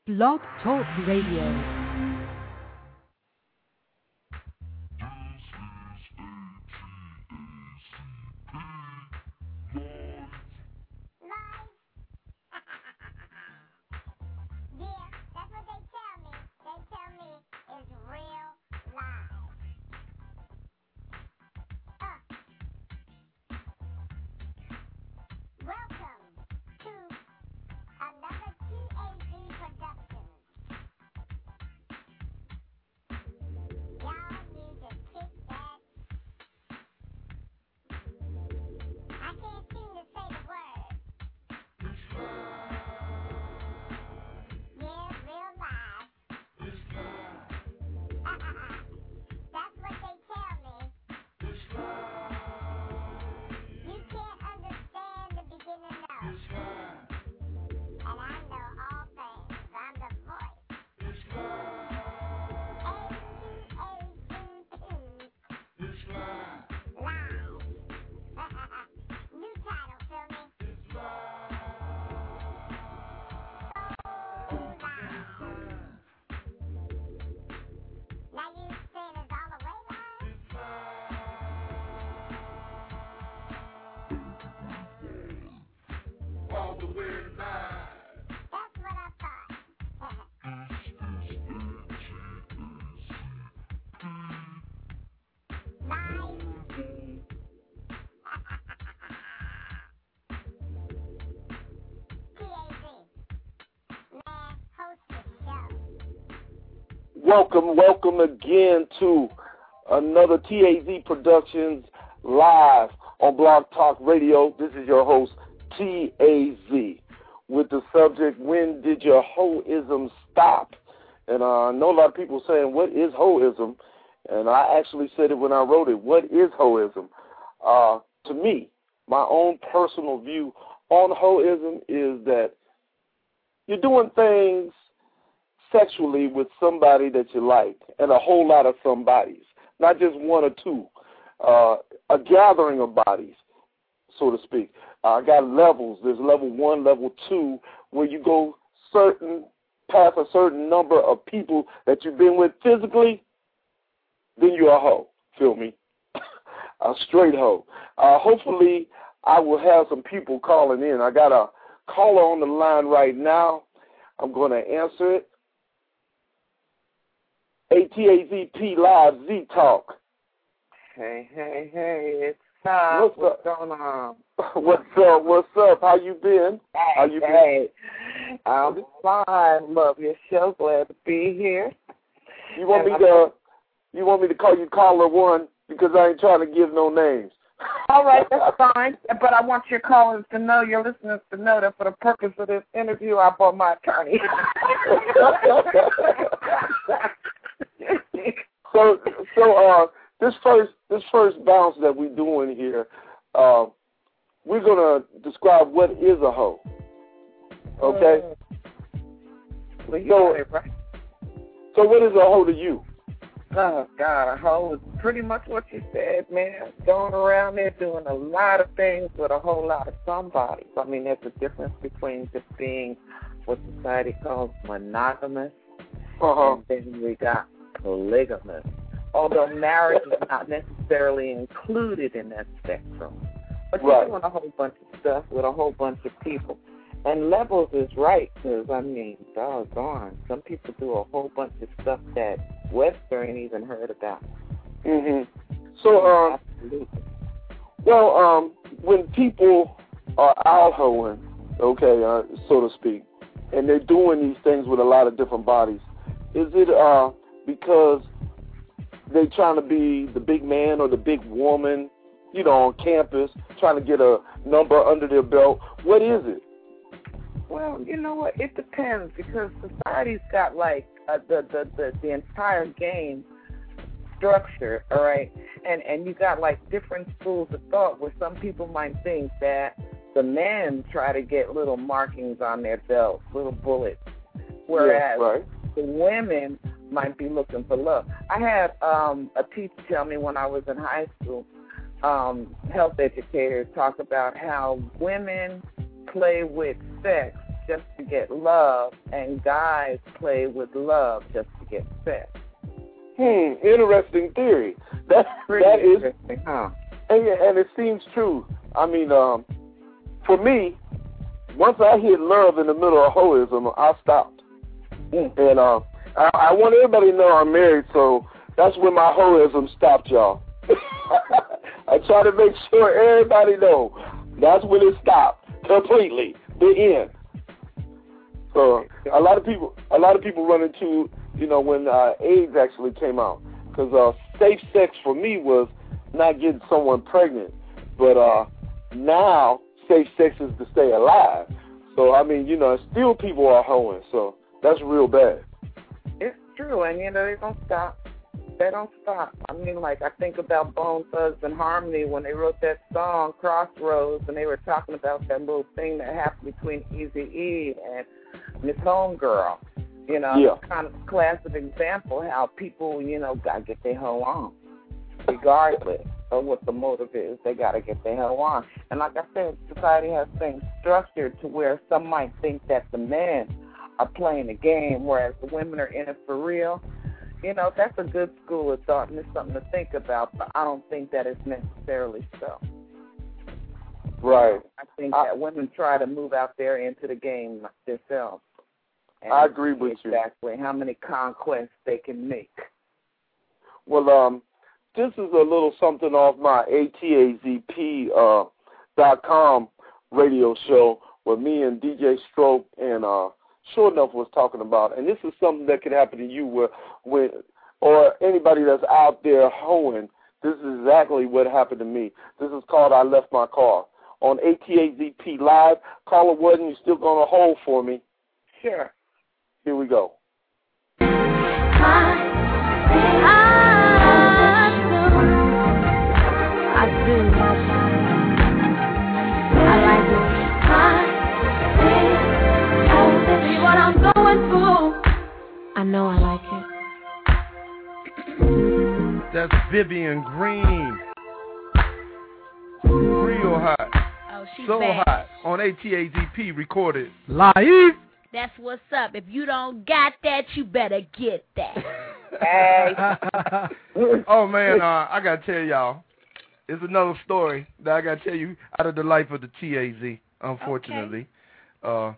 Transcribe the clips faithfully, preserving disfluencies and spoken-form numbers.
Blog Talk Radio. Welcome, welcome again to another T A Z Productions live on Blog Talk Radio. This is your host, T A Z, with the subject, when did your hoism stop? And uh, I know a lot of people saying, what is hoism? And I actually said it when I wrote it. What is hoism? Uh, to me, my own personal view on hoism is that you're doing things sexually with somebody that you like, and a whole lot of somebodies, not just one or two, uh, a gathering of bodies, so to speak. I uh, got levels. There's level one, level two, where you go certain past a certain number of people that you've been with physically, then you're a hoe. Feel me? A straight hoe. Uh, hopefully, I will have some people calling in. I got a caller on the line right now. I'm going to answer it. A T A Z P Live Z Talk. Hey, hey, hey, it's Tom. What's, What's up? going on? What's up? What's up? How you been? Hey, How you hey. been? I'm fine. Love your show. Glad to be here. You want and me to? You want me to call you caller one because I ain't trying to give no names. All right, that's fine. But I want your callers to know, your listeners to know that for the purpose of this interview, I brought my attorney. so, so uh, this first this first bounce that we're doing here, uh, we're gonna describe what is a hoe. Okay. Mm. Well, you so, got it right. So, what is a hoe to you? Oh God, a hoe is pretty much what you said, man. Going around there doing a lot of things with a whole lot of somebody. I mean, there's a difference between just being what society calls monogamous, uh-huh. and then we got polygamous. Although marriage is not necessarily included in that spectrum. But you're right. doing a whole bunch of stuff with a whole bunch of people. And levels is right, because, I mean, doggone, some people do a whole bunch of stuff that Webster ain't even heard about. Mm-hmm. So, um, Absolutely. well, um, when people are out hoeing, okay, uh, so to speak, and they're doing these things with a lot of different bodies, is it uh, because they're trying to be the big man or the big woman, you know, on campus, trying to get a number under their belt? What is it? Well, you know what? It depends, because society's got, like, uh, the, the, the, the entire game structured, all right? And, and you got, like, different schools of thought where some people might think that the men try to get little markings on their belts, little bullets, whereas yeah, right. the women might be looking for love. I had um, a teacher tell me when I was in high school, um, health educator, talk about how women play with sex just to get love, and guys play with love just to get sex. Hmm, interesting theory. That, Pretty that is, interesting, huh? and, and it seems true. I mean, um, for me, once I hit love in the middle of hoism, I stopped. Mm. And uh, I, I want everybody to know I'm married, so that's when my hoism stopped, y'all. I try to make sure everybody know that's when it stopped completely, the end. So a lot of people, a lot of people run into, you know, when uh, AIDS actually came out, because uh, safe sex for me was not getting someone pregnant, but uh, now safe sex is to stay alive. So I mean, you know, still people are hoeing, so that's real bad. It's true, and you know they don't stop. They don't stop. I mean, like, I think about Bone Thugs and Harmony when they wrote that song, Crossroads, and they were talking about that little thing that happened between Eazy-E and Miss Homegirl. You know, yeah. It's kind of a classic example how people, you know, got to get their hoe on. Regardless of what the motive is, they got to get their hoe on. And like I said, society has things structured to where some might think that the men are playing the game, whereas the women are in it for real. You know, that's a good school of thought, and it's something to think about, but I don't think that it's necessarily so. Right. I think I, that women try to move out there into the game themselves. And I agree with exactly you. Exactly how many conquests they can make. Well, um, this is a little something off my A T A Z P uh, dot com radio show where me and D J Stroke and uh, Sure Enough was talking about, and this is something that could happen to you where, when, or anybody that's out there hoeing. This is exactly what happened to me. This is called I Left My Car. On A T A Z P Live, caller Warden, you still going to hold for me? Sure. Here we go. I, I do. I do. I like it. I see what I'm going through. I know I like it. That's Vivian Green. Real hot. Oh, she's so bad. hot. On A T A Z P, recorded live. That's what's up. If you don't got that, you better get that. Hey. Oh, man, uh, I got to tell y'all. It's another story that I got to tell you out of the life of the T A Z, unfortunately. Okay. Uh,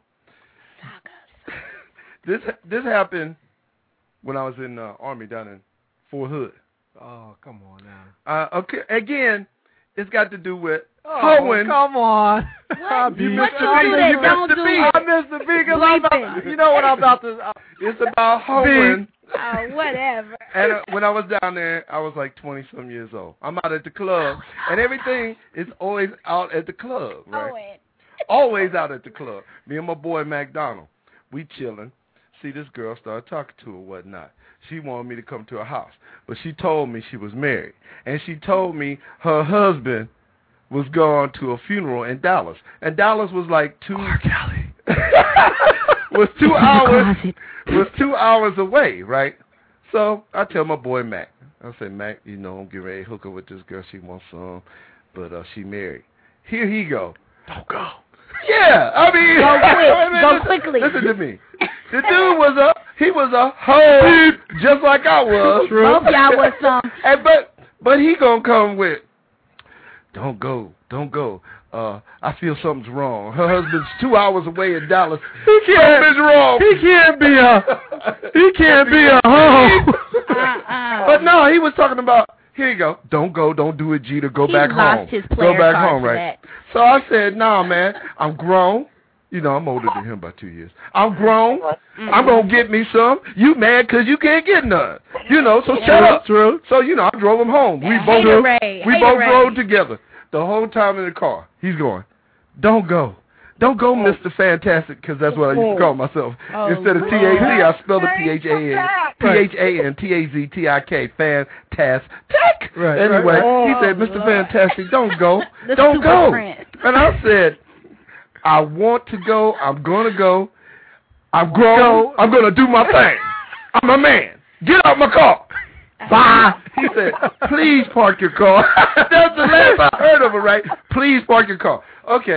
this this happened when I was in the uh, Army down in Fort Hood. Oh, come on now. Uh, okay, again, it's got to do with oh, hoeing. Come on. What? You what missed the beat. You missed the beat. I missed the beat because I'm about, you know what I'm about to. Uh, it's about hoeing. Oh, whatever. And uh, when I was down there, I was like twenty-some years old. I'm out at the club, and everything is always out at the club, right? Owen. Always out at the club. Me and my boy McDonald, we chilling. See, this girl started talking to her, whatnot. She wanted me to come to her house, but she told me she was married, and she told me her husband was going to a funeral in Dallas, and Dallas was like two was two hours was two hours away, right? So I tell my boy Mac, I say, Mac, you know, I'm getting ready to hook up with this girl. She wants some, but uh, she married. Here he go. Don't go. Yeah, I mean, go quick, I mean, go listen, quickly. Listen to me. The dude was a he was a hoe, just like I was. Both y'all was some. And but but he gonna come with, don't go, don't go. Uh, I feel something's wrong. Her husband's two hours away in Dallas. He can't. Something's wrong. He can't be a. He can't be a hoe. Uh-uh. But no, he was talking about. Here you go. Don't go. Don't do it, Jeter. Go he back lost home. His go back card home, for right? that. So I said, nah, man. I'm grown. You know, I'm older than him by two years. I'm grown. Mm-hmm. I'm going to get me some. You mad because you can't get none. You know, so shut up. True. So, you know, I drove him home. We Yeah, both, drove, Ray. we Hey, both Ray. drove together. The whole time in the car, he's going, don't go. Don't go, Mister Fantastic, because that's what I used to call myself. Oh, Instead of T A Z, I spelled it P H A N. P H A N T A Z T I K. Fantastic. Right, Anyway, right. he said, Mister Lord. Fantastic, don't go. The Don't super go. friend. And I said, I want to go. I'm going to go. I'm grown. I'm going to do my thing. I'm a man. Get out my car. Bye. He said, please park your car. That's the last I heard of it, right? Please park your car. Okay.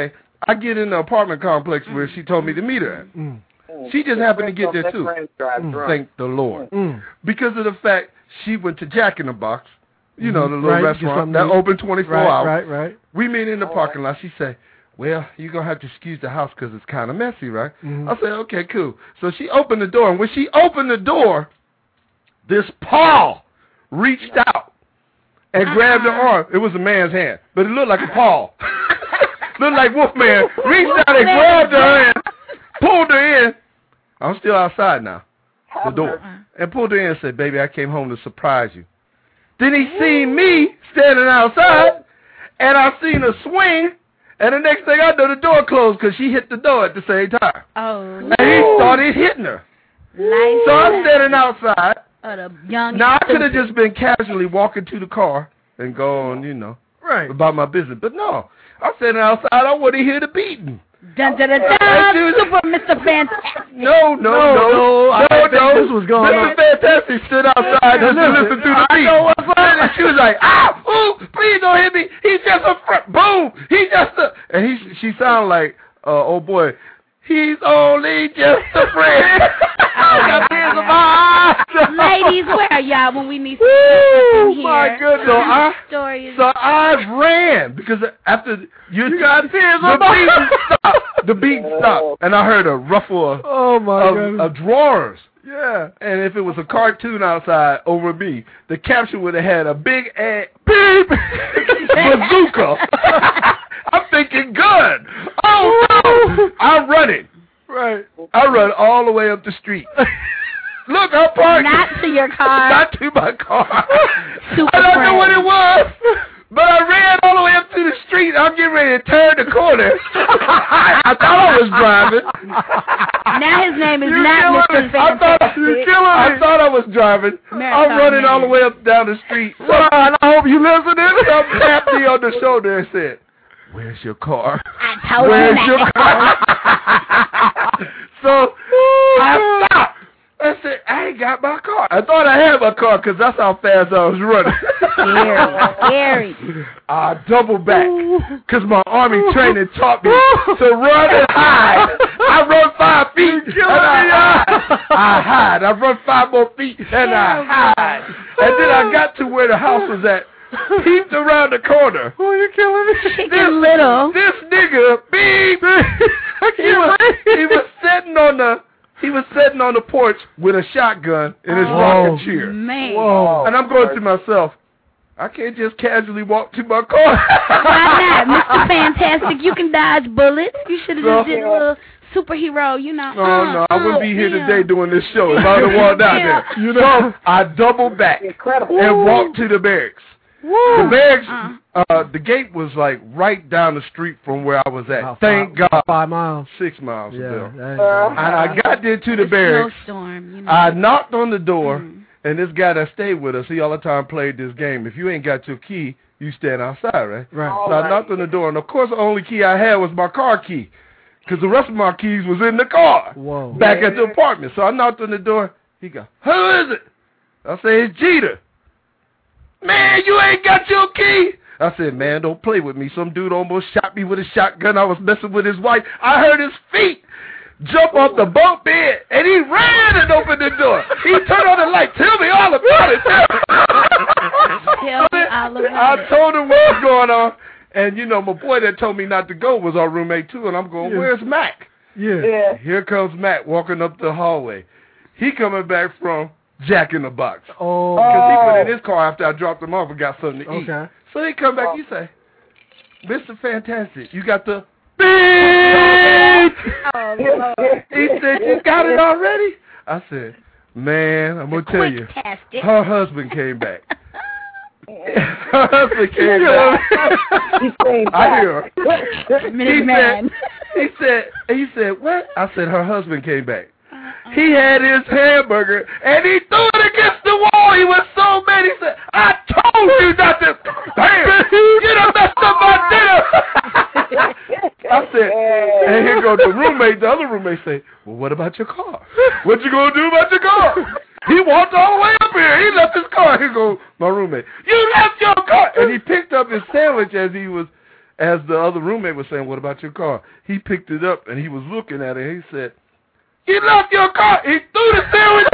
I get in the apartment complex where she told me to meet her at. Mm. She just happened to get there too. Mm. Thank the Lord. Mm. Because of the fact she went to Jack in the Box, you know, the little right, restaurant that open twenty-four right, hours. Right, right, We meet in the parking lot. She said, well, you're going to have to excuse the house because it's kind of messy, right? Mm-hmm. I said, okay, cool. So she opened the door, and when she opened the door, this paw reached out and uh-huh. grabbed her arm. It was a man's hand, but it looked like a paw. Looked like Wolfman. Reached out and grabbed her hand, pulled her in. I'm still outside now, the door, and pulled her in and said, baby, I came home to surprise you. Then he seen me standing outside, and I seen her swing, and the next thing I know, the door closed because she hit the door at the same time. Oh, and he started hitting her. Nice. So I'm standing outside. Oh, the young now, I could have just been casually walking to the car and going, you know, right. about my business. But no, I'm standing outside. I want to hear the beating. Dun, dun, dun, dun. Super Mister Fantastic. No, no, no, no, no, no, no. This was going Mister Fantastic stood outside just to listen to the beat. I know what's and she was like, ah, ooh, please don't hit me. He's just a fr- boom. He's just a, and he, she sounded like, uh, oh boy, he's only just a friend. I got tears in my eyes. Ladies, where are y'all when we need some Oh in here? my goodness. So I, Stories. so I ran because after you, you got tears the in my eyes. beat stopped. The beat stopped, and I heard a ruffle of, oh my of, of drawers. Yeah. And if it was a cartoon outside over me, the caption would have had a big ass beep bazooka. I'm thinking, good. Oh no! I'm running. Right. I run all the way up the street. Look, I'm parked. Not to your car. Not to my car. Super I don't friend. know what it was, but I ran all the way up to the street. I'm getting ready to turn the corner. I thought I was driving. Now his name is you not Mister Fantastic. I thought, you I thought I was driving. Marathon I'm running man. all the way up down the street. Ron, I hope you listening. Some tapped me on the shoulder and said, where's your car? I told Where's you your car? So I stopped. I said, I ain't got my car. I thought I had my car because that's how fast I was running. Scary, scary. I doubled back because my army training taught me to run and hide. I run five feet and I hide. I hide. I run five more feet and I hide. And then I got to where the house was at. Peeped around the corner. Who are you killing me? Chicken Little. This nigga, beep. he was he was sitting on the he was sitting on the porch with a shotgun in his oh, rocking chair. Man. Whoa. And I'm going to myself, I can't just casually walk to my car. Why not, Mister Fantastic? You can dodge bullets. You should have just did a little superhero, you know. No, uh, no, I wouldn't uh, be here yeah. today doing this show if I would have walked out there. You know, I doubled back Incredible. and walked to the barracks. Woo. The barracks, uh, the gate was like right down the street from where I was at. About Thank five, God. Five miles. Six miles. Yeah. And I got there to the barracks. Snowstorm, you know. I knocked on the door, mm. and this guy that stayed with us, he all the time played this game. If you ain't got your key, you stand outside, right? Right. So I knocked on the door, and of course the only key I had was my car key, because the rest of my keys was in the car. Whoa. Back at the apartment. So I knocked on the door. He go, who is it? I say, it's Jeter. Man, you ain't got your key. I said, man, don't play with me. Some dude almost shot me with a shotgun. I was messing with his wife. I heard his feet jump off the bunk bed, and he ran and opened the door. He turned on the light. Tell me all about it. Tell me all about I it. told him what was going on. And, you know, my boy that told me not to go was our roommate, too. And I'm going, yeah. Where's Mac? Yeah. Yeah. Here comes Mac walking up the hallway. He coming back from Jack in the Box. Oh. Because he went in his car after I dropped him off and got something to eat. Okay. So he come back, he say, Mister Fantastic, you got the beep. Oh, Lord. He said, you got it already? I said, man, I'm going to tell you, Quick-tastic. her husband came back. Her husband came back. I hear her. He said, he said, he said, what? I said, her husband came back. He had his hamburger, and he threw it against the wall. He was so mad. He said, I told you not to. Damn, you done messed up my dinner. I said, and here goes the roommate. The other roommate say, well, what about your car? What you going to do about your car? He walked all the way up here. He left his car. Here goes my roommate. You left your car. And he picked up his sandwich as he was as the other roommate was saying, what about your car? He picked it up, and he was looking at it, and he said, you left your car. He threw the steering.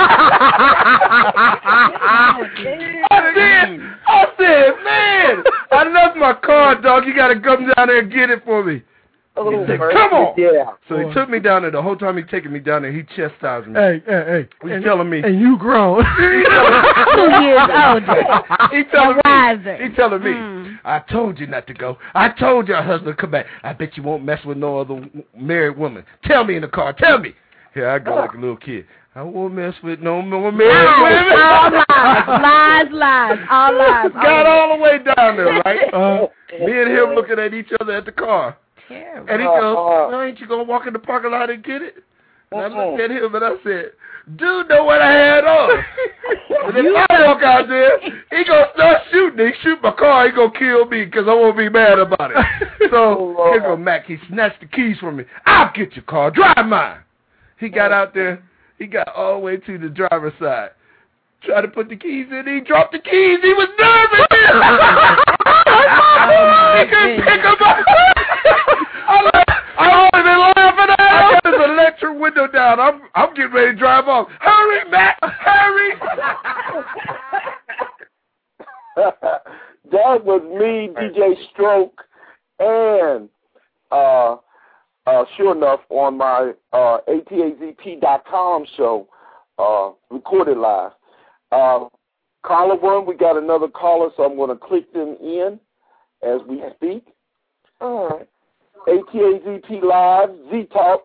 I said, I said, man, I left my car, dog. You got to come down there and get it for me. Oh, he said, come on. Yeah. So he took me down there. The whole time he taking me down there, he chastised me. Hey, hey, hey. He's and, telling me. And you grown. Two years older. He telling wiser. me. He telling me. Mm. I told you not to go. I told your husband to come back. I bet you won't mess with no other married woman. Tell me in the car. Tell me. Here I go like a little kid. I won't mess with no more married women. All lies, lies, lies, all lies. Got all the way down there, right? Uh, me and him looking at each other at the car. Terrible. And he goes, no, ain't you going to walk in the parking lot and get it? And I looked at him and I said, dude know what I had on. And then I walk out there, he going to start shooting. He shoot my car, he going to kill me because I won't be mad about it. So here go Mac. He snatched the keys from me. I'll get your car. Drive mine. He got out there. He got all the way to the driver's side. Tried to put the keys in. He dropped the keys. He was nervous. He couldn't pick them up. I only been laughing at him. I got his electric window down. I'm I'm getting ready to drive off. Hurry, Matt. Hurry. That was me, D J Stroke, and uh, uh, sure enough, on my uh, A T A Z P dot com show, uh, recorded live. Uh, caller one, we got another caller, so I'm going to click them in as we speak. All right. A T A Z P Live, Z-Talk.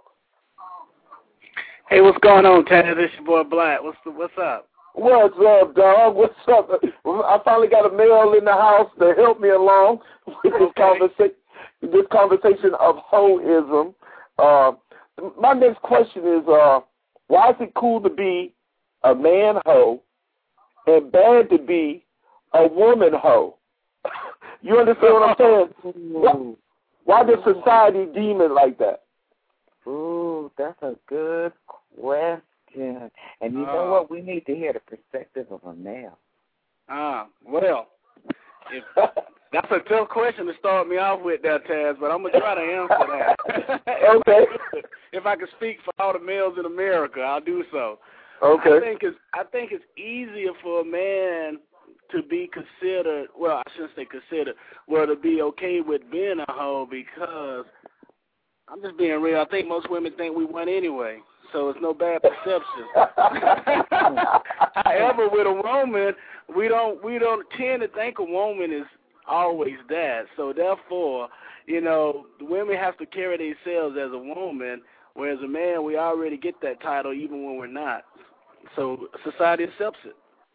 Hey, what's going on, Tanner? This your boy Black. What's the, what's up? What's up, dog? What's up? I finally got a male in the house to help me along with this, Okay. conversa- this conversation of hoism. Uh, my next question is, uh, why is it cool to be a man hoe and bad to be a woman hoe? You understand what I'm saying? Why, why does society deem it like that? Ooh, that's a good question. And you know Uh. what? We need to hear the perspective of a male. Ah, well, if, that's a tough question to start me off with there, Taz, but I'm going to try to answer that. Okay. If I could speak for all the males in America, I'll do so. Okay. I think it's I think it's easier for a man to be considered, well, I shouldn't say considered, well, to be okay with being a hoe because, I'm just being real, I think most women think we won anyway, so it's no bad perception. However, with a woman, we don't we don't tend to think a woman is always that, so therefore, you know, women have to carry themselves as a woman, whereas a man, we already get that title even when we're not. So society accepts it.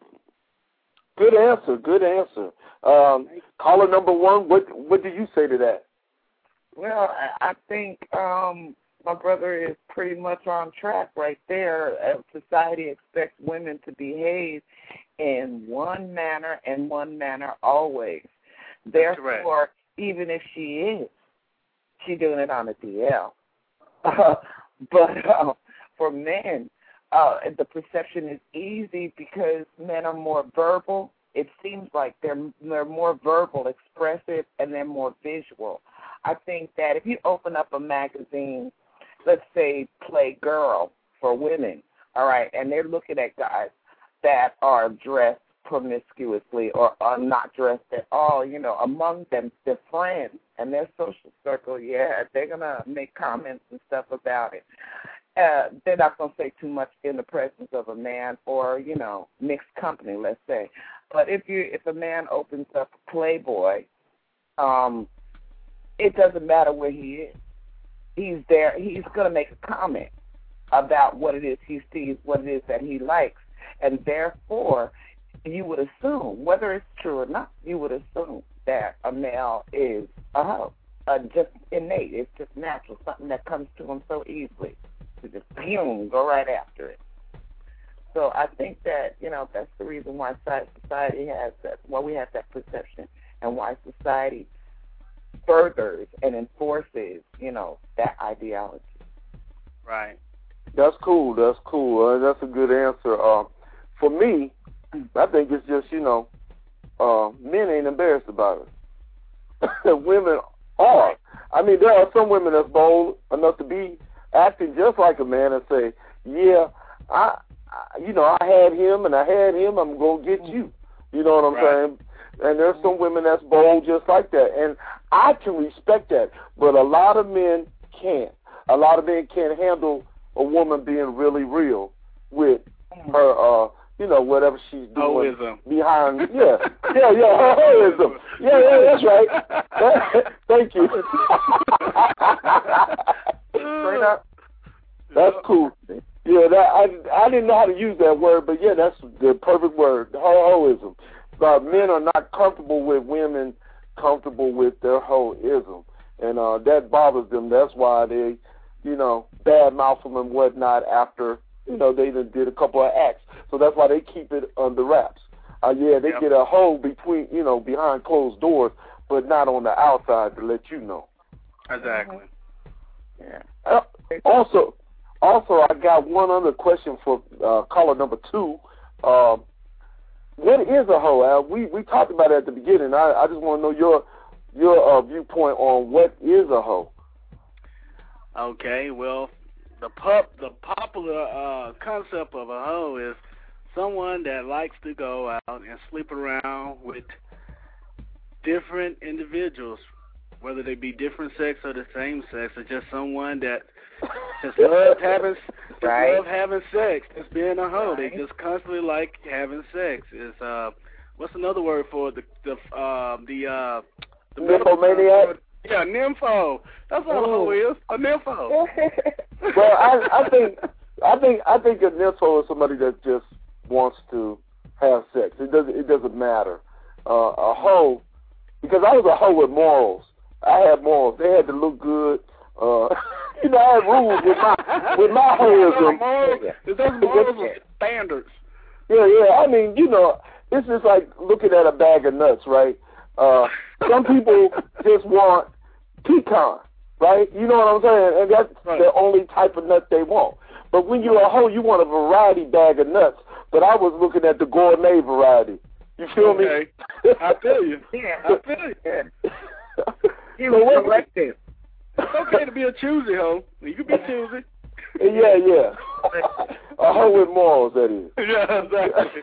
Good answer. Good answer. Um, caller number one, what what do you say to that? Well, I, I think um, my brother is pretty much on track right there. Uh, society expects women to behave in one manner and one manner always. Therefore, Correct. even if she is, she's doing it on a D L. Uh, but uh, for men, uh, the perception is easy because men are more verbal. It seems like they're they're more verbal, expressive, and they're more visual. I think that if you open up a magazine, let's say Play Girl for women, all right, and they're looking at guys that are dressed promiscuously or are not dressed at all, you know, among them, their friends and their social circle, yeah, they're going to make comments and stuff about it. Uh, they're not going to say too much in the presence of a man or, you know, mixed company, let's say. But if you if a man opens up Playboy, um, it doesn't matter where he is. He's there. He's going to make a comment about what it is he sees, what it is that he likes. And therefore, you would assume, whether it's true or not, you would assume that a male is a hoe. Uh, just innate. It's just natural, something that comes to him so easily. To just, boom, go right after it. So I think that, you know, that's the reason why society has that, why we have that perception, and why society furthers and enforces, you know, that ideology. Right. That's cool. That's cool. Uh, that's a good answer. Uh, for me, I think it's just, you know, uh, men ain't embarrassed about it. Women are. I mean, there are some women that's bold enough to be acting just like a man and say, yeah, I, I you know, I had him and I had him, I'm going to get you. You know what I'm right. saying? And there's some women that's bold just like that. And I can respect that, but a lot of men can't. A lot of men can't handle a woman being really real with her, uh, you know, whatever she's doing hoism. behind. Yeah, yeah, yeah, her hoism. Yeah, yeah, that's right. Thank you. Straight up. That's cool. Yeah, that I I didn't know how to use that word, but yeah, that's the perfect word. Her hoism. But men are not comfortable with women comfortable with their hoism, and uh, that bothers them. That's why they, you know, bad mouth them and whatnot after, you know, they did a couple of acts. So that's why they keep it under wraps. Uh, yeah, they yep. get a hole between, you know, behind closed doors, but not on the outside to let you know. Exactly. Yeah. Uh, also, also, I got one other question for uh, caller number two. Uh, what is a hoe, Al? We we talked about it at the beginning. I, I just want to know your your uh, viewpoint on what is a hoe. Okay, well, the pop the popular uh, concept of a hoe is someone that likes to go out and sleep around with different individuals, whether they be different sex or the same sex, or just someone that just loves having just right. love having sex. Just being a hoe, right. they just constantly like having sex. Is uh, what's another word for the the uh, the uh, the nymphomaniac? Yeah, nympho. That's what a hoe is. A nympho. Well, I, I think I think I think a nympho is somebody that just wants to have sex. It doesn't it doesn't matter. Uh, a hoe, because I was a hoe with morals. I had morals. They had to look good. Uh, you know, I had rules with my with my hoism. Those morals are standards. Yeah, yeah. I mean, you know, it's just like looking at a bag of nuts, right? Uh, some people just want pecan, right? You know what I'm saying? And that's right. the only type of nut they want. But when you're a hoe, you want a variety bag of nuts. But I was looking at the gourmet variety. You feel okay. me? I feel you. Yeah, I feel you. You were selective. It's okay to be a choosy hoe. You can be choosy. Yeah, yeah. A hoe with morals, that is. Yeah, exactly.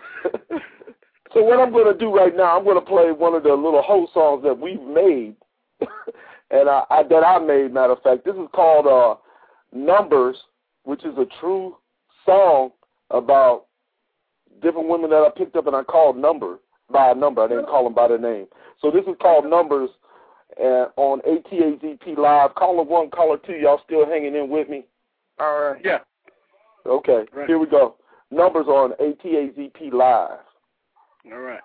So what I'm going to do right now, I'm going to play one of the little hoe songs that we've made, and I, I, that I made, matter of fact. This is called uh, Numbers, which is a true song about different women that I picked up and I called number by a number. I didn't call them by their name. So this is called Numbers uh, on A T A Z P Live. Caller one, caller two, y'all still hanging in with me? All right. Yeah. Okay, right. Here we go. Numbers on A T A Z P Live. All right.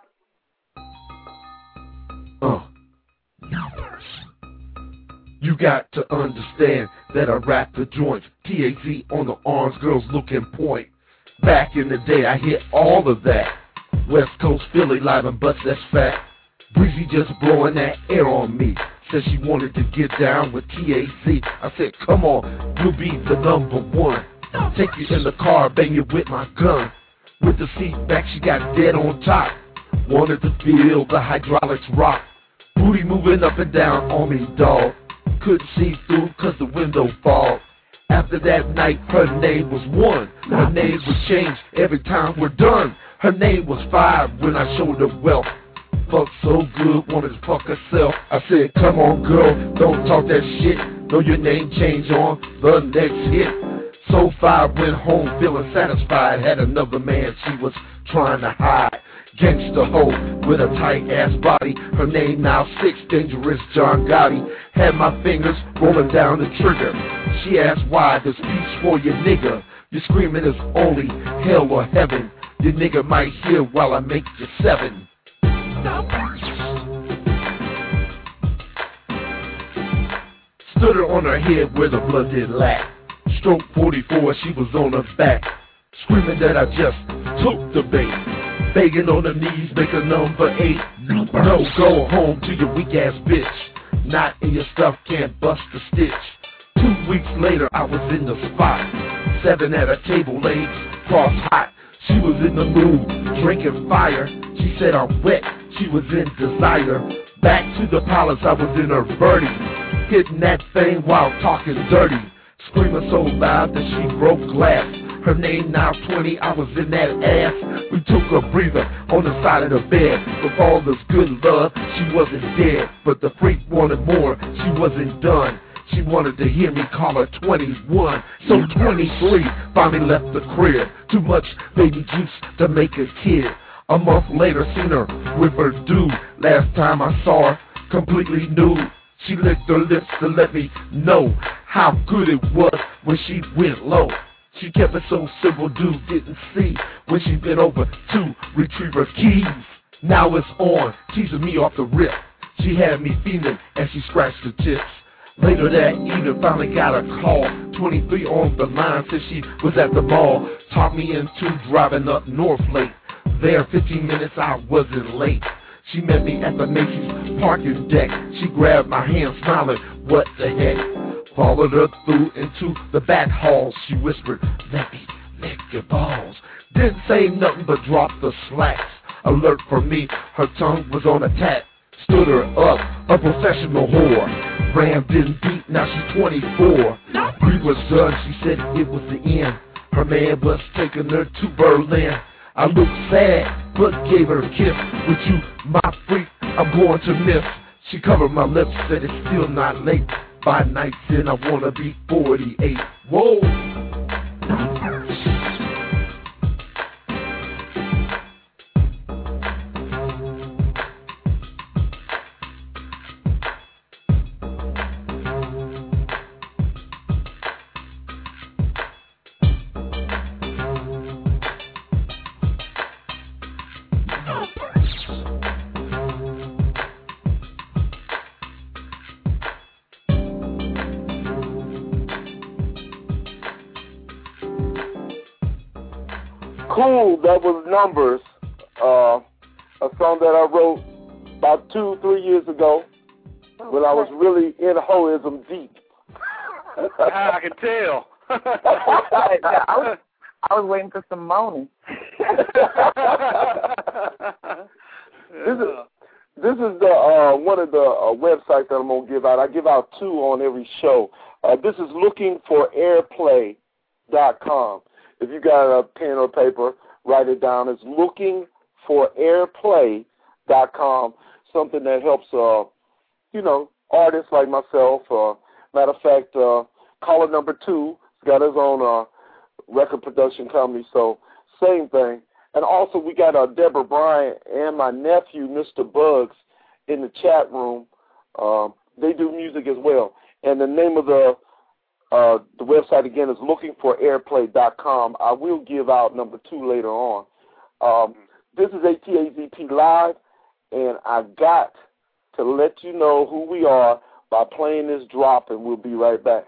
Uh, numbers. You got to understand that I rap the joints. T A Z on the arms, girls looking point. Back in the day, I hit all of that. West Coast Philly, live and bust, that's fat. Breezy just blowing that air on me. Said she wanted to get down with T A Z. I said, come on, you'll be the number one. Take you in the car, bang you with my gun. With the seat back, she got dead on top. Wanted to feel the hydraulics rock. Booty moving up and down on me, dog. Couldn't see through cause the window fog. After that night, her name was one. Her name was changed every time we're done. Her name was five when I showed her wealth. Fuck so good, wanted to fuck herself. I said, come on girl, don't talk that shit. Know your name change on the next hit. So five went home feeling satisfied. Had another man she was trying to hide. Gangsta hoe with a tight ass body. Her name now six, Dangerous John Gotti. Had my fingers rolling down the trigger. She asked why, this peace for your nigga. Your screaming is only hell or heaven. Your nigga might hear while I make you seven. Stood her on her head where the blood did lack. Stroke forty-four, she was on her back. Screaming that I just took the bait. Begging on her knees, make a number eight. No, go home to your weak ass bitch. Not in your stuff, can't bust a stitch. Two weeks later, I was in the spot. Seven at a table, legs cross hot. She was in the mood, drinking fire. She said I'm wet, she was in desire. Back to the palace, I was in her birdie, hitting that thing while talking dirty, screaming so loud that she broke glass. Her name now twenty, I was in that ass. We took a breather on the side of the bed. With all this good love, she wasn't dead, but the freak wanted more, she wasn't done. She wanted to hear me call her twenty-one, so twenty-three finally left the crib. Too much baby juice to make a kid. A month later, seen her with her dude. Last time I saw her, completely nude. She licked her lips to let me know how good it was when she went low. She kept it so simple, dude didn't see when she bent over to retrieve her keys. Now it's on, teasing me off the rip. She had me feeling as she scratched the tips. Later that evening, finally got a call. twenty-three on the line, said she was at the mall. Talked me into driving up North Lake. There, fifteen minutes, I wasn't late. She met me at the Macy's parking deck. She grabbed my hand, smiling, what the heck? Followed her through into the back hall. She whispered, let me lick your balls. Didn't say nothing but dropped the slacks. Alert for me, her tongue was on attack. Stood her up, a professional whore. Ram didn't beat, now she's twenty-four. We was done, she said it was the end. Her man was taking her to Berlin. I looked sad, but gave her a kiss. With you, my freak, I'm going to miss. She covered my lips, said it's still not late. Five nights in, I wanna be forty-eight. Whoa! Cool, that was Numbers, uh, a song that I wrote about two, three years ago when I was really in hoism deep. I can tell. I was, I was waiting for some moaning. This is this is the uh, one of the uh, websites that I'm gonna give out. I give out two on every show. Uh, this is looking for airplay dot com. If you got a pen or paper, write it down. It's looking for airplay dot com. Something that helps, uh, you know, artists like myself. Uh, matter of fact, uh, caller number two has got his own uh, record production company. So same thing. And also we got uh, Deborah Bryant and my nephew, Mister Bugs, in the chat room. Uh, they do music as well. And the name of the Uh, the website, again, is looking for airplay dot com. I will give out number two later on. Um, this is A T A Z P Live, and I got to let you know who we are by playing this drop, and we'll be right back.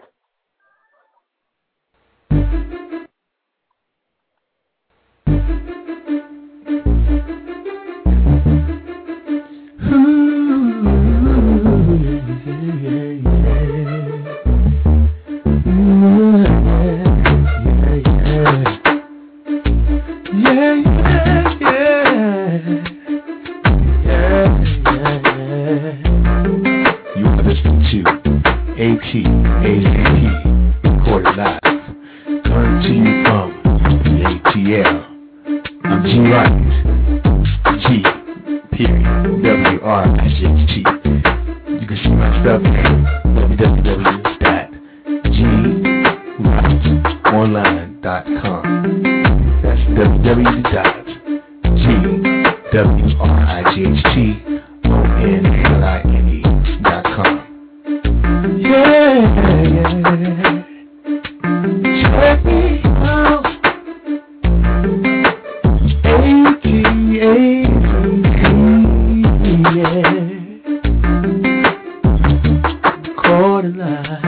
A T A Z P, recorded live, coming to you from the A T L. I'm G Wright, G, period, W R I G H T. You can see my stuff at w w w dot g wright online dot com. That's w w w dot g w r i g h t o n l i n e dot com. Yeah, yeah. Check me out. A T A Z, yeah. Recorded live.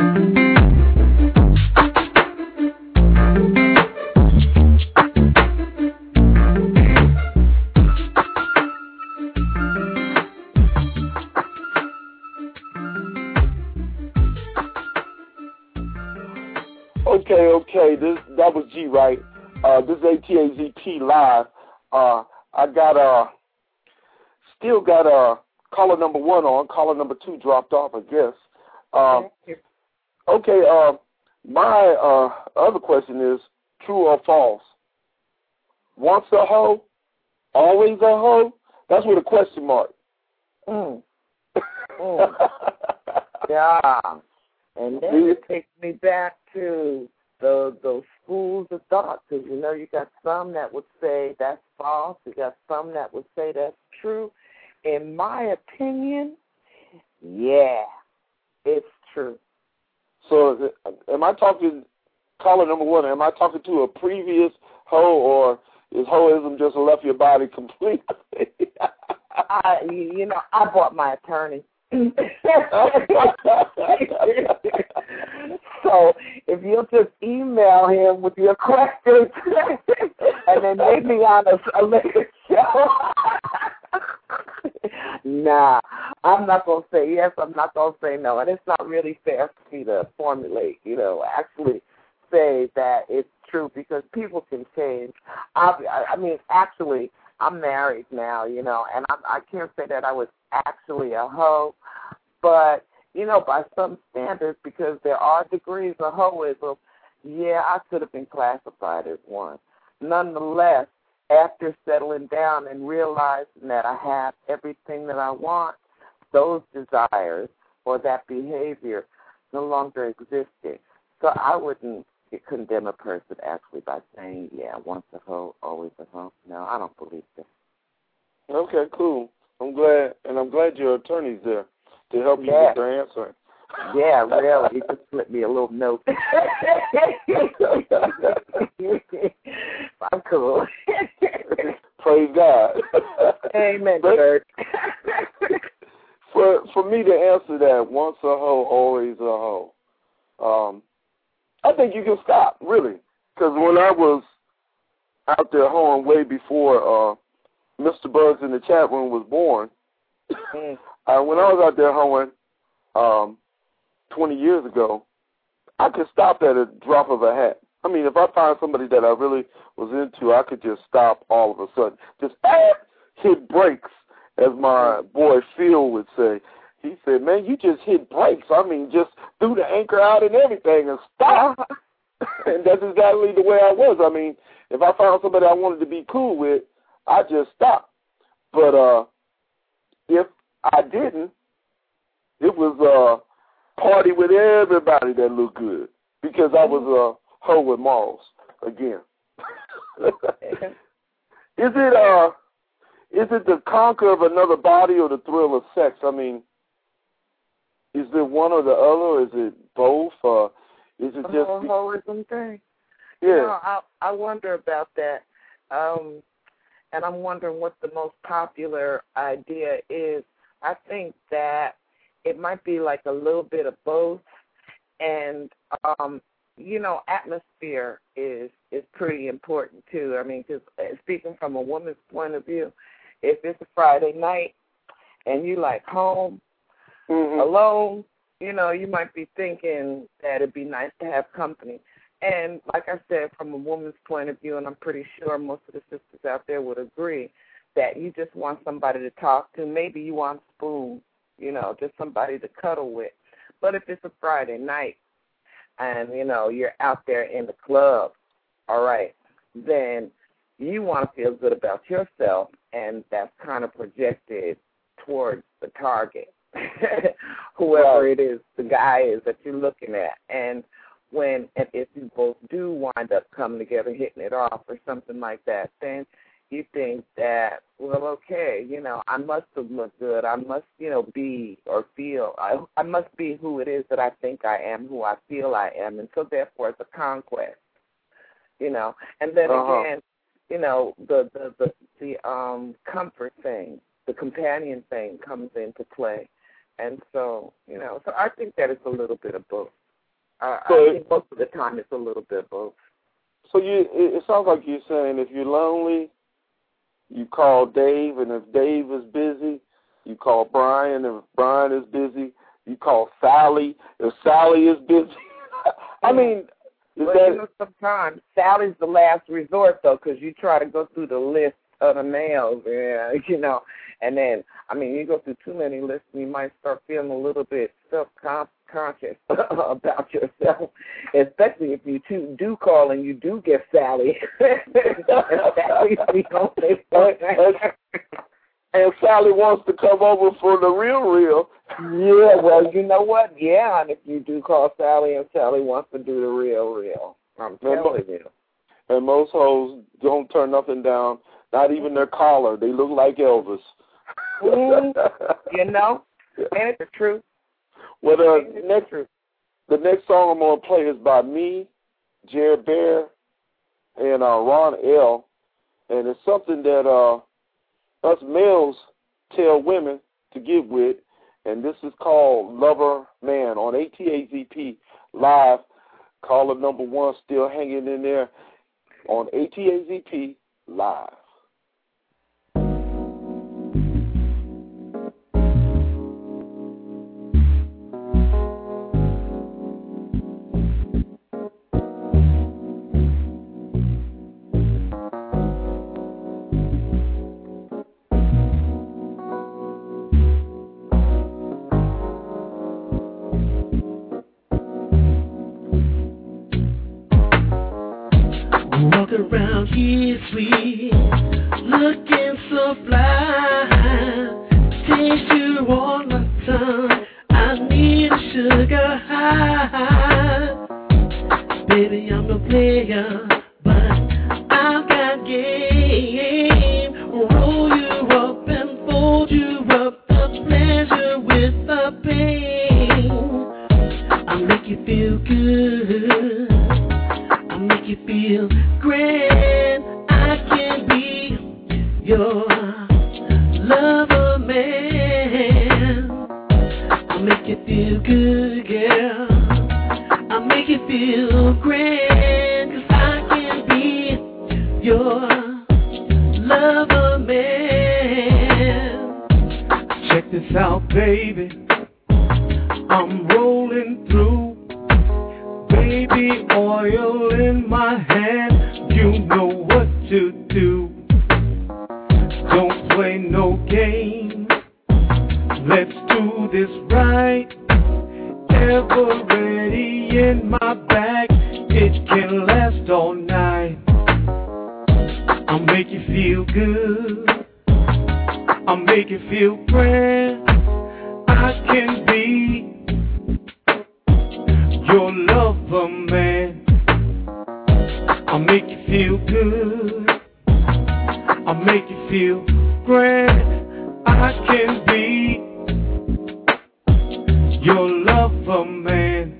Okay, okay, this that was G Wright. Uh, this is A T A Z P Live. Uh, I got uh, still got a caller number one on. Caller number two dropped off, I guess. Um, okay, uh, my uh, other question is true or false? Once a hoe, always a hoe? That's with a question mark. Mm. Mm. Yeah. And then it takes me back to the, those schools of thought, because, you know, you got some that would say that's false. You got some that would say that's true. In my opinion, yeah, it's true. So am I talking, caller number one, am I talking to a previous hoe, or is hoism just left your body completely? I, you know, I bought my attorney. So if you'll just email him with your questions and then maybe on a, a later show. Nah, I'm not going to say yes, I'm not going to say no. And it's not really fair for me to formulate, you know, actually say that it's true, because people can change. I, I mean, actually, I'm married now, you know, and I, I can't say that I was actually a hoe, but, you know, by some standards, because there are degrees of hoism, yeah, I could have been classified as one. Nonetheless, after settling down and realizing that I have everything that I want, those desires or that behavior no longer existed. So I wouldn't condemn a person actually by saying, yeah, once a hoe, always a hoe. No, I don't believe that. Okay, cool. I'm glad, and I'm glad your attorney's there to help you Yeah. with the answer. Yeah, really. He just slipped me a little note. I'm cool. Praise God. Amen, But Bert. for for me to answer that, once a hoe, always a hoe, um, I think you can stop, really. Because when I was out there hoeing way before uh, Mister Bugs in the chat room was born, Mm. uh, when I was out there hoeing um, twenty years ago, I could stop at a drop of a hat. I mean, if I find somebody that I really was into, I could just stop all of a sudden. Just ah, hit brakes, as my boy Phil would say. He said, man, you just hit brakes. I mean, just threw the anchor out and everything and stop. And that's exactly the way I was. I mean, if I found somebody I wanted to be cool with, I just stopped. But uh, if I didn't, it was a party with everybody that looked good, because I was a hoe with morals again. Is it uh, is it the conquer of another body or the thrill of sex? I mean, is it one or the other, or is it both? Uh, is it the just whole hoism thing? Yeah. You know, I I wonder about that, um, and I'm wondering what the most popular idea is. I think that it might be like a little bit of both, and um, you know, atmosphere is is pretty important too. I mean, because speaking from a woman's point of view, if it's a Friday night and you like home mm-hmm. alone, you know, you might be thinking that it'd be nice to have company. And like I said, from a woman's point of view, and I'm pretty sure most of the sisters out there would agree, that you just want somebody to talk to. Maybe you want a spoon, you know, just somebody to cuddle with. But if it's a Friday night and, you know, you're out there in the club, all right, then you want to feel good about yourself, and that's kind of projected towards the target, whoever it is, the guy is that you're looking at. And when, and if you both do wind up coming together, hitting it off or something like that, then you think that, well, okay, you know, I must have looked good. I must, you know, be or feel, I, I must be who it is that I think I am, who I feel I am. And so, therefore, it's a conquest, you know. And then uh-huh. again, you know, the, the, the, the um, comfort thing, the companion thing comes into play. And so, you know, so I think that it's a little bit of both. Uh, so I think most of the time it's a little bit of both. So you, it, it sounds like you're saying if you're lonely, you call Dave, and if Dave is busy, you call Brian. If Brian is busy, you call Sally. If Sally is busy, I mean, is well, that... you know, sometimes Sally's the last resort, though, because you try to go through the list of the males, yeah, you know. And then, I mean, you go through too many lists, and you might start feeling a little bit self-conscious about yourself, especially if you too, do call and you do get Sally. Sally's the only one. And Sally wants to come over for the real, real. Yeah, well, you know what? Yeah, and if you do call Sally and Sally wants to do the real, real, I'm telling you. And most hoes don't turn nothing down, not even their collar. They look like Elvis. Mm, you know, and it's the truth. Well, the next, the next song I'm going to play is by me, Jared Bear, and uh, Ron L. And it's something that uh, us males tell women to get with, and this is called Lover Man on A T A Z P Live. Caller number one still hanging in there on A T A Z P Live. Walk around here, sweet, looking so fly. Taste you on my tongue. I need a sugar high. Baby, I'm no player, but I've got game. Roll you up and fold you up. The pleasure with the pain. I make you feel good. I make you feel grand. I can be your lover man. I make you feel good, girl. I make you feel grand. 'Cause I can be your lover man. Check this out, baby. I'm rolling through. Baby oil in my hand, you know what to do. Don't play no game. Let's do this right. Ever ready in my bag, it can last all night. I'll make you feel good. I'll make you feel grand. I can be your lover, man. I'll make you feel good. I'll make you feel grand. I can be your lover, man.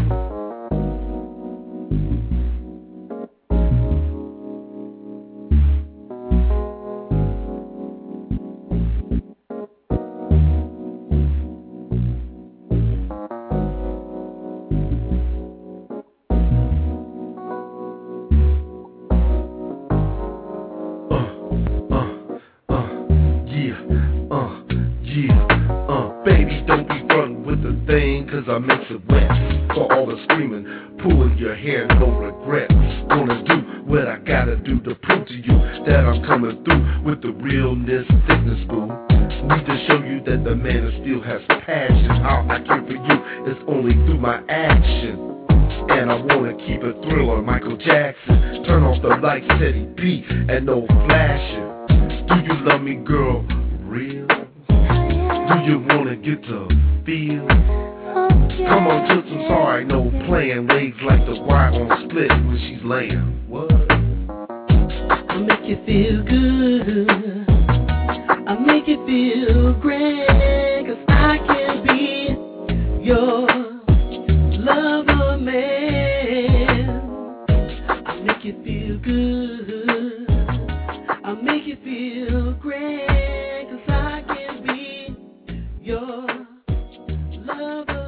Cause I makes it wet. For all the screaming, pulling your hair, no regrets. Gonna do what I gotta do to prove to you that I'm coming through with the realness, thickness, boo. Need to show you that the man that still has passion. How I care for you is only through my action. And I wanna keep it thriller, Michael Jackson. Turn off the lights, steady beat, and no flashing. Do you love me, girl? Real? Do you wanna get to feel? Come on, just I'm sorry, no playing. Legs like the wire on split when she's laying. What? I make you feel good. I make you feel great. 'Cause I can be your lover, man. I make you feel good. I make you feel great. 'Cause I can be your lover.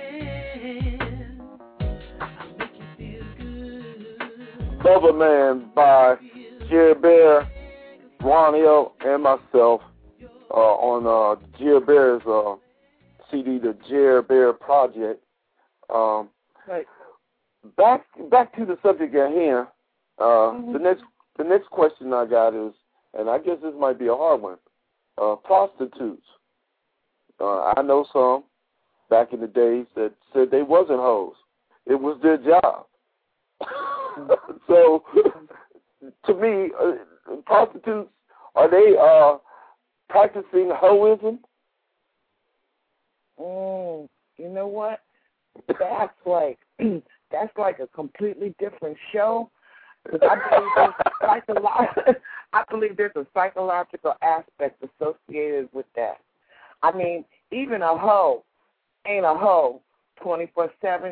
Lover Man by Jared Bear, Ron L, and myself uh, on uh, Jared Bear's uh, C D, the Jared Bear Project. Um, right. Back back to the subject at hand. Uh, mm-hmm. The next the next question I got is and I guess this might be a hard one, uh, prostitutes. Uh, I know some back in the days that said they wasn't hoes. It was their job. So, to me, uh, prostitutes, are they uh, practicing hoism? Mm, you know what? That's like that's like a completely different show. Because I believe there's psycholo- I believe there's a psychological aspect associated with that. I mean, even a hoe ain't a hoe twenty-four seven.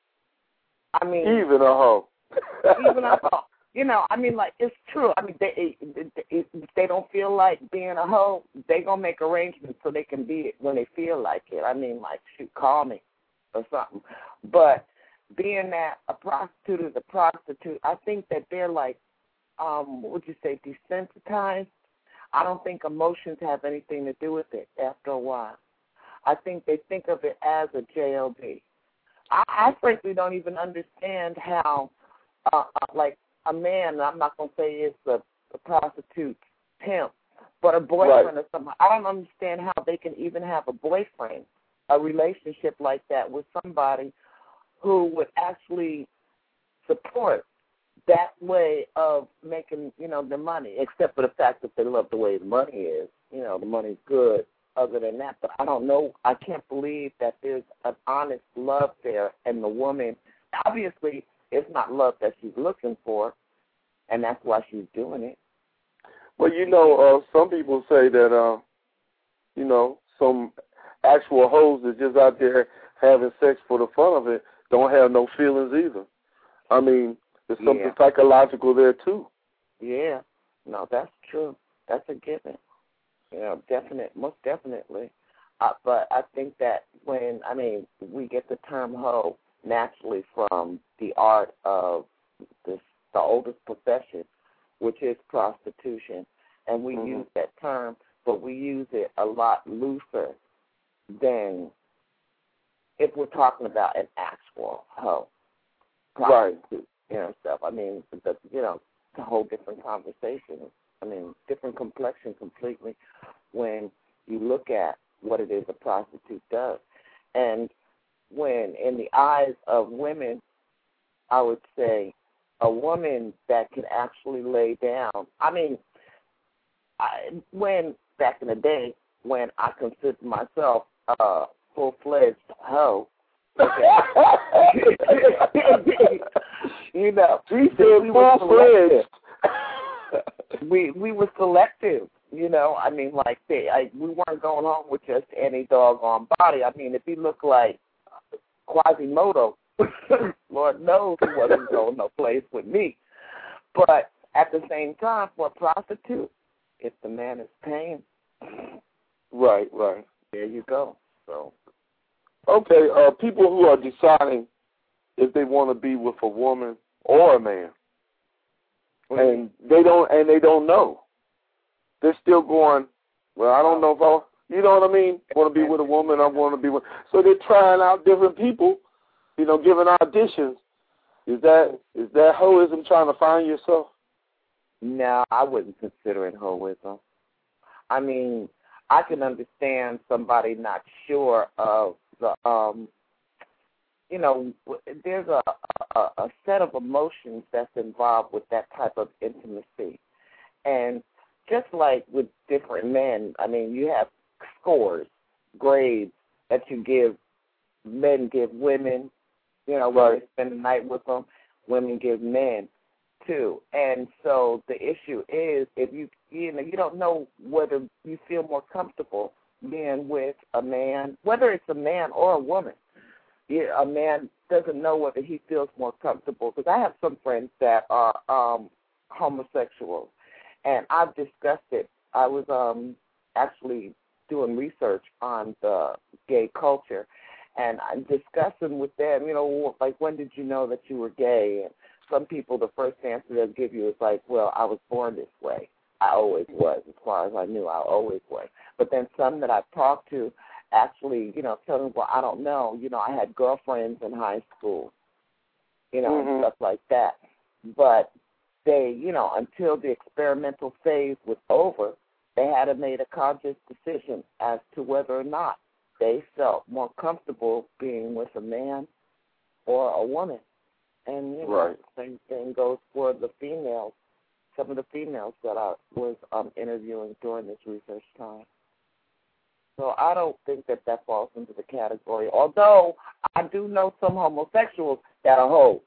I mean, even a hoe. even a hoe. You know, I mean, like, it's true. I mean, they, if they don't feel like being a hoe, they going to make arrangements so they can be it when they feel like it. I mean, like, shoot, call me or something. But being that a prostitute is a prostitute, I think that they're like, um, what would you say, desensitized? I don't think emotions have anything to do with it after a while. I think they think of it as a J O B. I, I frankly don't even understand how, uh, like, a man, I'm not going to say it's a, a prostitute pimp, but a boyfriend right. or something. I don't understand how they can even have a boyfriend, a relationship like that with somebody who would actually support that way of making, you know, the money, except for the fact that they love the way the money is. You know, the money's good other than that. But I don't know. I can't believe that there's an honest love there, and the woman, obviously, it's not love that she's looking for, and that's why she's doing it. Well, you know, uh, some people say that, uh, you know, some actual hoes that just out there having sex for the fun of it don't have no feelings either. I mean, there's something yeah. psychological there, too. Yeah. No, that's true. That's a given. You know, definite, most definitely. Uh, but I think that when, I mean, we get the term hoe naturally from the art of this, the oldest profession, which is prostitution. And we mm-hmm. use that term, but we use it a lot looser than if we're talking about an actual hoe. Right. You know, stuff. I mean, the, you know, it's a whole different conversation. I mean, different complexion completely when you look at what it is a prostitute does. And when, in the eyes of women, I would say a woman that can actually lay down. I mean, I, when, back in the day, when I considered myself a full-fledged hoe, okay. you know, she said we full-fledged. we we were selective. You know, I mean, like, they, I, we weren't going home with just any doggone body. I mean, if he looked like Quasimodo, Lord knows he wasn't going no place with me. But at the same time, for a prostitute, if the man is paying, right, right, there you go. So, okay, uh, people who are deciding if they want to be with a woman or a man, mm-hmm. and they don't, and they don't know. They're still going, well, I don't know if I, you know what I mean? I want to be with a woman, I want to be with, so they're trying out different people, you know, giving auditions. Is that, is that hoism, trying to find yourself? No, I wouldn't consider it hoism. I mean, I can understand somebody not sure of the, um, you know, there's a, a, a set of emotions that's involved with that type of intimacy. And just like with different men, I mean, you have scores, grades that you give, men give women, you know, when they spend the night with them, women give men too. And so the issue is if you, you know, you don't know whether you feel more comfortable being with a man, whether it's a man or a woman. Yeah, a man doesn't know whether he feels more comfortable. Because I have some friends that are um, homosexuals. And I've discussed it. I was um, actually doing research on the gay culture, and I'm discussing with them, you know, like, when did you know that you were gay? And some people, the first answer they'll give you is like, well, I was born this way. I always was. As far as I knew, I always was. But then some that I've talked to actually, you know, tell me, well, I don't know. You know, I had girlfriends in high school, you know, mm-hmm. and stuff like that. But they, you know, until the experimental phase was over, they had to make a conscious decision as to whether or not they felt more comfortable being with a man or a woman. And, you know, right. the same thing goes for the females, some of the females that I was um, interviewing during this research time. So I don't think that that falls into the category, although I do know some homosexuals that are hoes.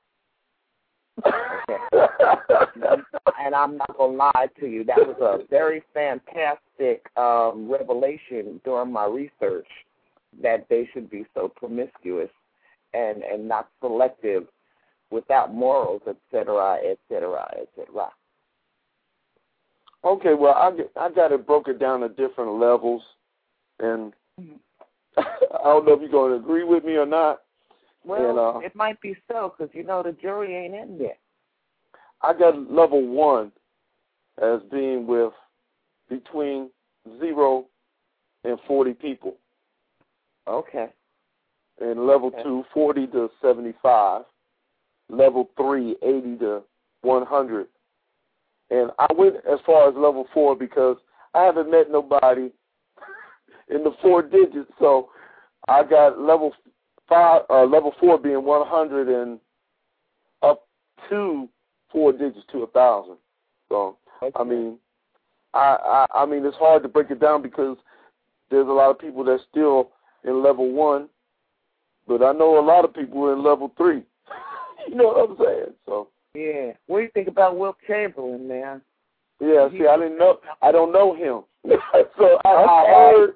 Okay. And I'm not going to lie to you. That was a very fantastic um, revelation during my research, that they should be so promiscuous and, and not selective, without morals, et cetera, et cetera, et cetera. Okay, well, I, get, I got it broken down to different levels, and mm-hmm. I don't know if you're going to agree with me or not. Well, and, uh, it might be so, because, you know, the jury ain't in there. I got level one as being with between zero and forty people. Okay. And level okay. two, forty to seventy-five. Level three, eighty to one hundred. And I went as far as level four because I haven't met nobody in the four digits. So I got level five, uh, level four being one hundred and up to four digits to a thousand. So okay. I mean, I, I I mean it's hard to break it down because there's a lot of people that's still in level one, but I know a lot of people in level three. You know what I'm saying? So yeah. What do you think about Wilt Chamberlain, man? Yeah, see, I didn't know. I don't know him. So I, I heard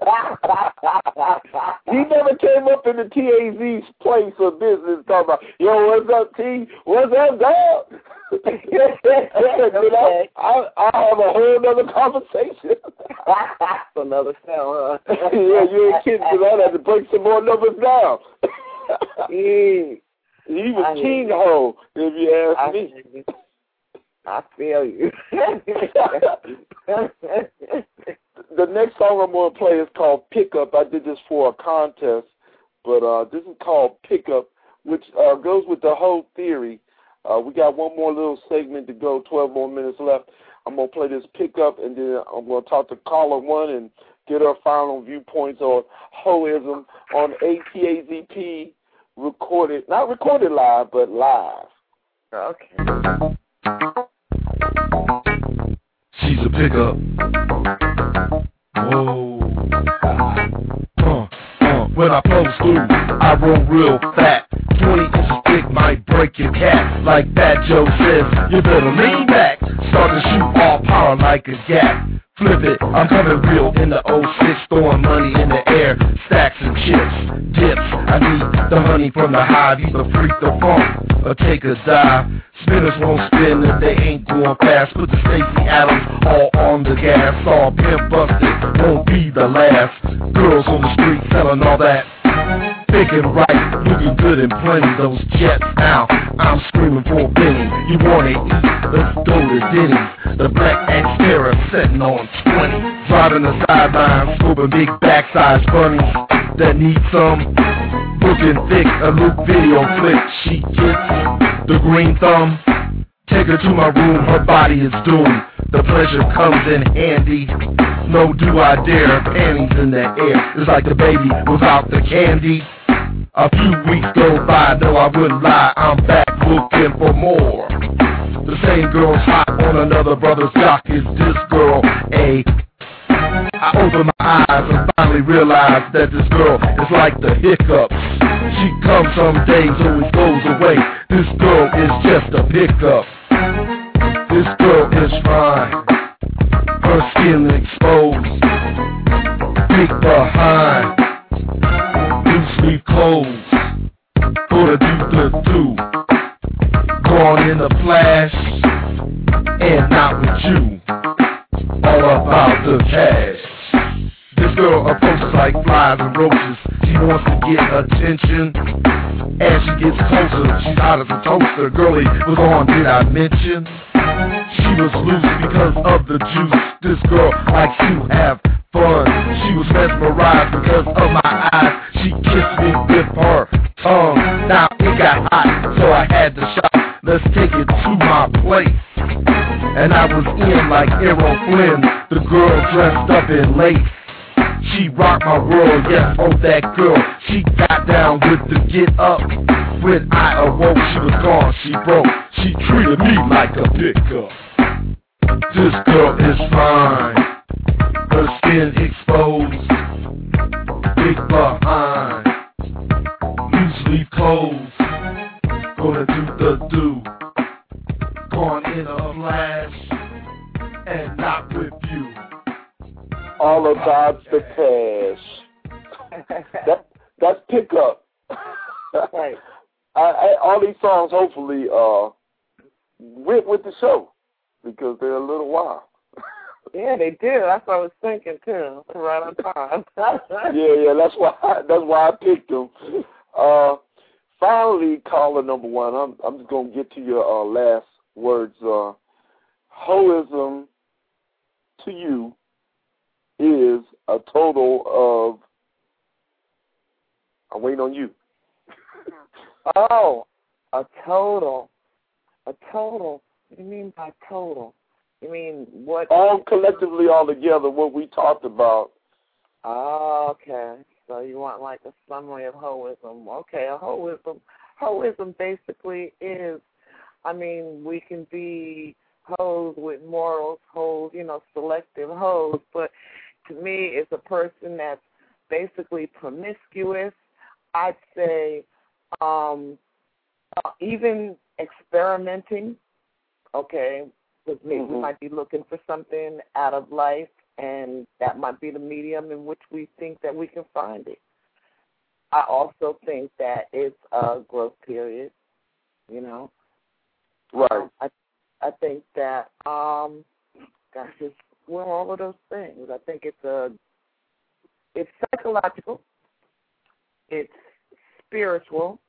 he never came up in the T A Z's place of business talking about, yo, what's up, T? What's up, dog? You know, I I have a whole other conversation. Another cell, huh? Yeah, you ain't kidding, because I had to break some more numbers down. Yeah. He was king ho, if you ask I me. I feel you. The next song I'm going to play is called Pickup. I did this for a contest, but uh, this is called Pickup, which uh, goes with the whole theory. Uh, we got one more little segment to go, twelve more minutes left. I'm going to play this Pickup, and then I'm going to talk to caller one and get her final viewpoints on hoism on A T A Z P. Recorded, not recorded live, but live. Okay. She's a pickup. Whoa. Uh, uh, when I post through, I roll real fat. twenty inches thick might break your cat. Like that Joe says, you better lean back. Start to shoot all power like a gap. Flip it, I'm coming real in the oh six, throwing money in the air, stacks and chips, dips. I need the honey from the hive, either freak the funk or take a dive. Spinners won't spin if they ain't going fast. Put the Stacey Adams all on the gas. All pimp busted, won't be the last. Girls on the street selling all that. Thick and right, looking good and plenty. Those jets now, I'm screaming for a penny. You wanna eat? Let's go to Denny's. The black Xterra sitting on twenty. Driving the sidelines, scooping big backside bunnies that need some. Looking thick, a Luke video clip. She gets the green thumb. Take her to my room, her body is doomed. The pleasure comes in handy. No do I dare, panties in the air. It's like the baby without the candy. A few weeks go by, no I wouldn't lie, I'm back looking for more. The same girl's hot on another brother's dock. Is this girl a... I open my eyes and finally realize that this girl is like the hiccups. She comes some days, always goes away. This girl is just a pickup. This girl is fine. Her skin exposed. Big behind. Loose sleeve clothes. Gonna do the do. Gone in the flash. And not with you. All about the cash. This girl approaches like flies and roaches. She wants to get attention. As she gets closer, she's hot as a toaster. Girlie was on, did I mention? She was loose because of the juice. This girl likes to have fun. She was mesmerized because of my eyes. She kissed me with her tongue. Now it got hot, so I had to shop. Let's take it to my place. place. And I was in like Errol Flynn, the girl dressed up in lace. She rocked my world, yes, oh that girl. She got down with the get up. When I awoke, she was gone, she broke. She treated me like a pickup. This girl is fine, her skin exposed, big behind, loose leaf clothes. Gonna do the do, gone in a flash, and not with you. All about the cash. that that's pickup. Right. I, I, all these songs hopefully uh went with the show because they're a little wild. Yeah, they do. That's what I was thinking too. Right on time. yeah, yeah. That's why. I, that's why I picked them. Uh, finally, caller number one. I'm I'm just gonna get to your uh, last words. Uh, hoism to you is a total of. I'm waiting on you. Oh, a total. A total. What do you mean by total? You mean what? All collectively, all together, what we talked about. Oh, okay. So you want like a summary of hoism. Okay, a hoism. Hoism basically is, I mean, we can be hoes with morals, hoes, you know, selective hoes, but to me, it's a person that's basically promiscuous. I'd say um, uh, even experimenting, okay, because maybe mm-hmm. we might be looking for something out of life, and that might be the medium in which we think that we can find it. I also think that it's a growth period, you know. Right. Um, I I think that, um, gosh, it's, well, all of those things. I think it's a, it's psychological, it's spiritual,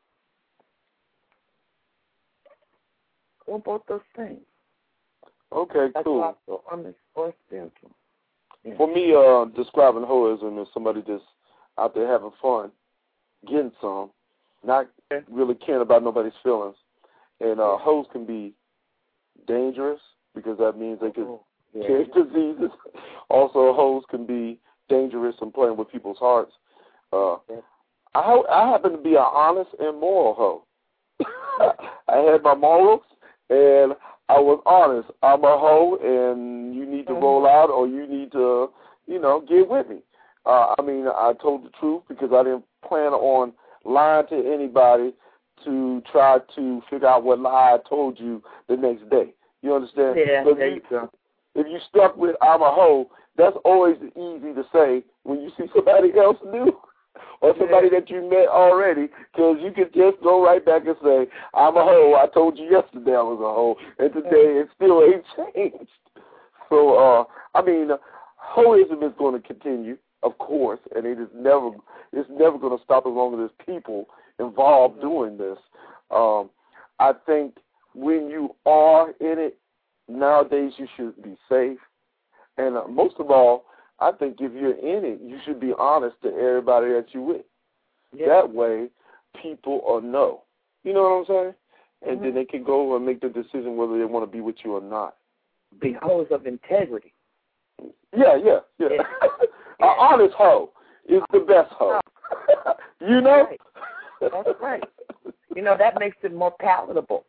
well, both those things. Okay, cool. Psychological or, or spiritual. Yeah. For me, uh, describing hoism is somebody just out there having fun, getting some, not really caring about nobody's feelings. And uh, hoes can be dangerous because that means they can oh, yeah. carry diseases. Also, hoes can be dangerous and playing with people's hearts. Uh, yeah. I, I happen to be an honest and moral hoe. I had my morals, and I was honest. I'm a hoe, and you need to mm-hmm. roll out, or you need to, you know, get with me. Uh, I mean, I told the truth because I didn't plan on lying to anybody to try to figure out what lie I told you the next day. You understand? Yeah, so there you, you go. If you stuck with I'm a hoe, that's always easy to say when you see somebody else new or somebody yeah. that you met already, because you can just go right back and say, I'm a hoe. I told you yesterday I was a hoe, and today it still ain't changed. So, uh, I mean, hoism is going to continue, of course, and it is never, it's never going to stop as long as there's people involved doing this. Um, I think when you are in it, nowadays you should be safe. And uh, most of all, I think if you're in it, you should be honest to everybody that you're with. Yeah. That way, people will know. You know what I'm saying? And mm-hmm. then they can go and make the decision whether they want to be with you or not. Be hoes of integrity. Yeah, yeah, yeah. yeah. An honest hoe is the best hoe. You know? Right. That's right. You know, that makes it more palatable.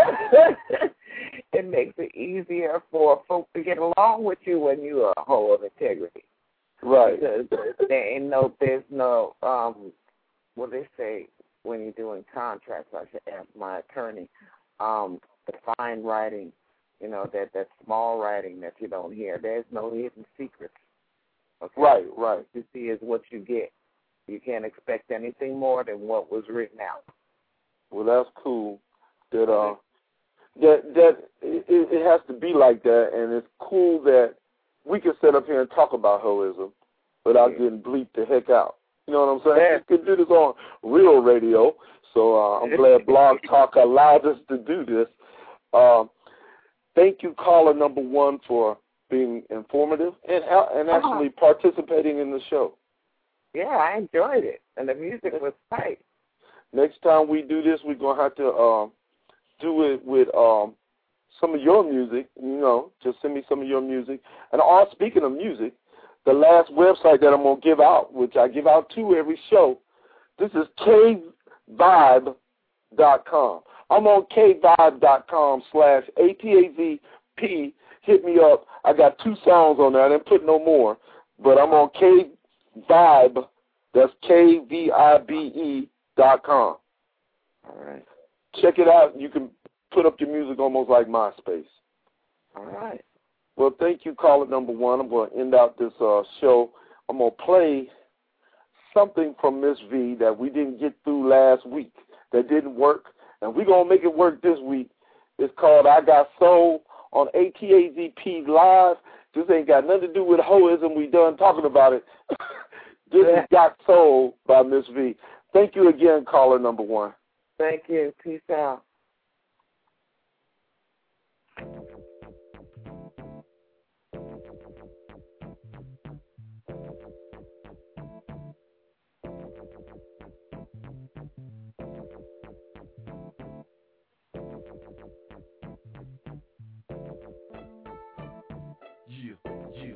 It makes it easier for folks to get along with you when you are a hoe of integrity. Right. Because there ain't no, there's no, um, what they say when you're doing contracts, I should ask my attorney, um, the fine writing, you know, that, that small writing that you don't hear. There's no hidden secrets. Okay? Right, right. What you see is what you get. You can't expect anything more than what was written out. Well, that's cool. That uh, that that it, it has to be like that, and it's cool that we can sit up here and talk about hoism without yeah. getting bleeped the heck out. You know what I'm saying? Yeah. We can do this on real radio, so uh, I'm glad Blog Talk allowed us to do this. Uh, thank you, caller number one, for being informative and and actually uh-huh. participating in the show. Yeah, I enjoyed it, and the music was tight. Next time we do this, we're going to have to uh, do it with um, some of your music, you know, just send me some of your music. And all speaking of music, the last website that I'm going to give out, which I give out two every show, this is k vibe dot com. I'm on k vibe dot com slash A T A Z P. Hit me up. I got two songs on there. I didn't put no more. But I'm on K Vibe. That's K V I B E dot com. All right. Check it out. You can put up your music almost like MySpace. All right. Well, thank you, caller number one. I'm going to end out this uh, show. I'm going to play something from Miss V that we didn't get through last week that didn't work, and we're going to make it work this week. It's called I Got Soul on A T A Z P Live. This ain't got nothing to do with hoism. We done talking about it. This is Got Soul by Miss V. Thank you again, caller number one. Thank you. Peace out. Yeah, yeah.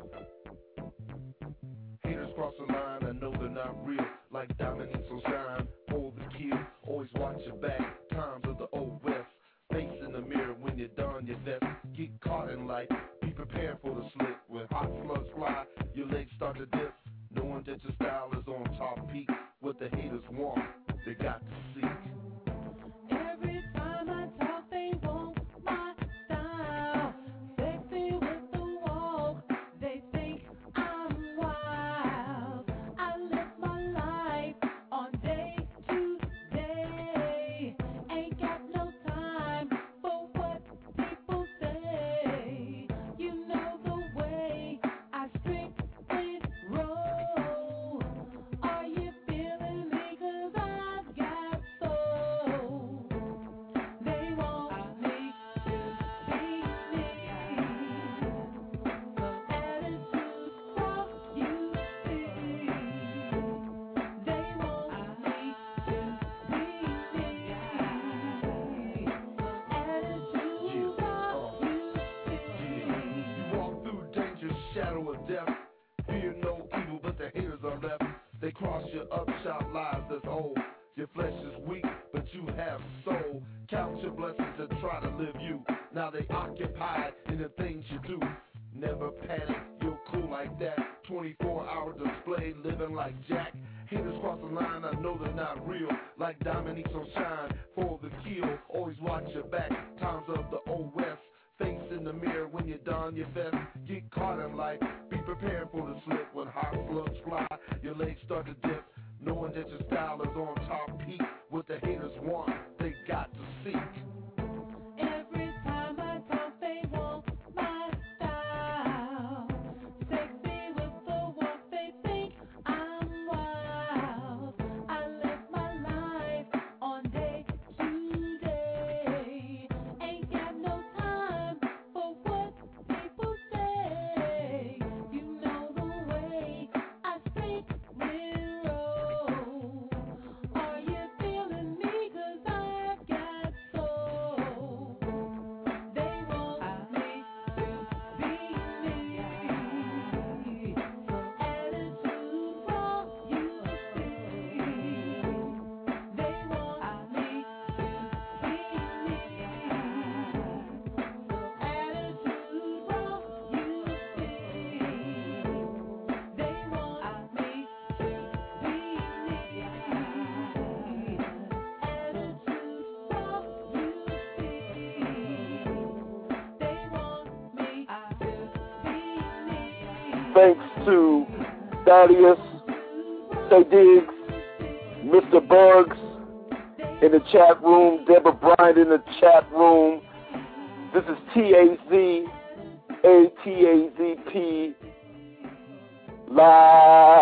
Haters cross the line, I know they're not real. Like Dominique, so shine for the kill. Always watch your back, times of the old west. Face in the mirror when you don your vest. Get caught in light, be prepared for the slip. When hot slugs fly, your legs start to dip. Knowing that your style is on top peak. What the haters want, they got to seek. Every time I talk, they want my style. Sexy with the walk, they think I'm wild. I live my life on day to day. Ain't got no time for what people say. You know the way I strictly roll. Are you feeling me? 'Cause I've got soul. They want me to be me. The attitude from you see. They want me to be me. The attitude from you see. You walk through danger, shadow of death. Fear no evil, but the haters are left. They cross your upshot lives that's old. Your flesh is weak, but you have soul. Count your blessings and try to live you. Now they occupied in the things you do. Never panic, you're cool like that. twenty-four hour display, living like Jack. Haters cross the line, I know they're not real. Like Dominique, so shine for the kill. Always watch your back, times of the old west. Face in the mirror when you don your vest. Get caught in life, be prepared for the slip. When hot slugs fly, your legs start to dip. Knowing that your style is on top peak. What the haters want, they got to seek. Every time I talk, they want my style. Sexy with the walk, they think I'm wild. I live my life on day to day. Ain't got no time for what people say. You know the way I speak with roll. Are you feeling me? 'Cause I've got soul. They want me to be me. The attitude from you see. They want me to be me. The attitude from you see. They want me to be me. Attitude from you see. They want me to be me. Thanks to Thaddeus, Say Diggs, Mister Bugs in the chat room, Deborah Bryant in the chat room. This is T A Z, A T A Z P, live.